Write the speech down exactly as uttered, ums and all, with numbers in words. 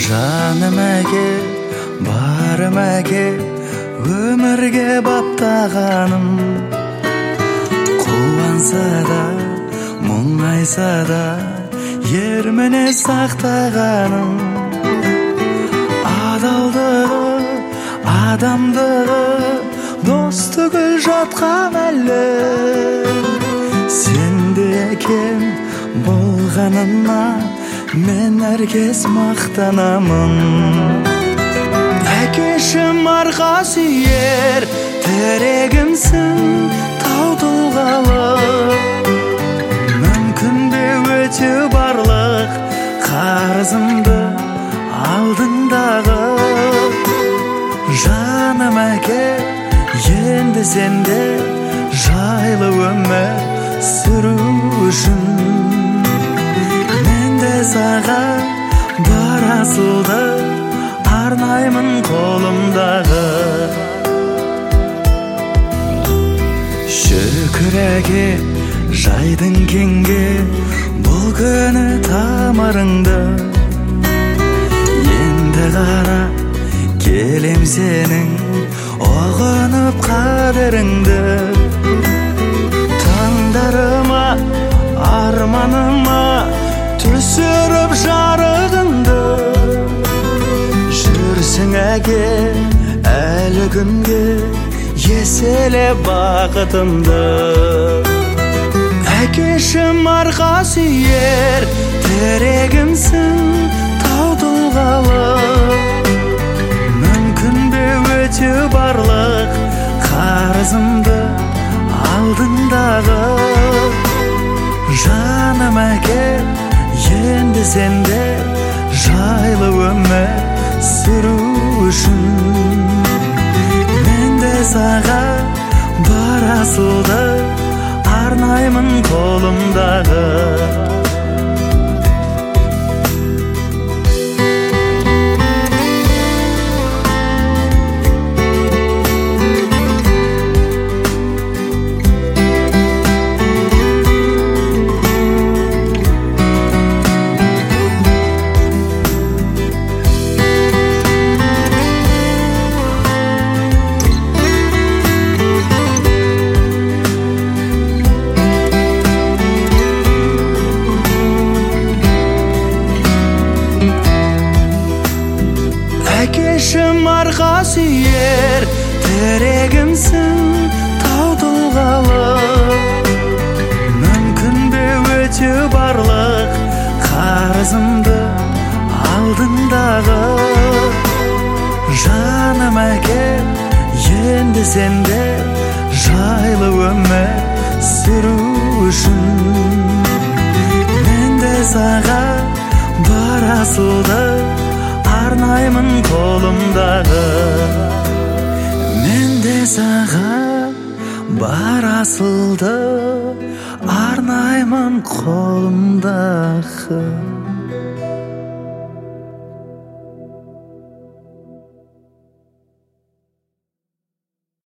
жаным әке, барым әке, өмірге баптағаным. Қуанса да, мұңайса да, ерміне сақтағаным. Адалдығы, адамдығы, достығы жатқан әлі. Сенде әкем болғанына мен әркез мақтанамын. Әкешім арқа сүйер тірегімсің, тау тұлғалы. Мүмкін бе өтеу барлық қарызымды алдыңдағы. Жаным әке, енді сенде жайлы өмір сүру үшін мен де саған бар асылды арнаймын қолымдағы. Шүкір әке, жайдың кеңге бұл күні тамырыңды. Енді қара келем сенің оғынып қадіріңді. Таңдарыма, арманыма түсіріп жарығыңды. Жүрсің әке әлі күнге еселе бақытымды. Әкешім арқа сүйер тірегімсің, тау тұлғалы. Мүмкін бе өтеу барлық қарызымды алдыңдағы. Жаным әке, енді сенде жайлы өмір сүру үшін мен де саған бар асылды арнаймын қолымдағы. Әкешім арқа сүйер тірегімсің, тау тұлғалы. Мүмкін бе өтеу барлық қарызымды алдыңдағы. Жаным әке, енді сенде жайлы өмір сүру үшін мен де саған бар асылды арнаймын қолымдағы. Мен де саған бар асылды арнаймын қолымдағы.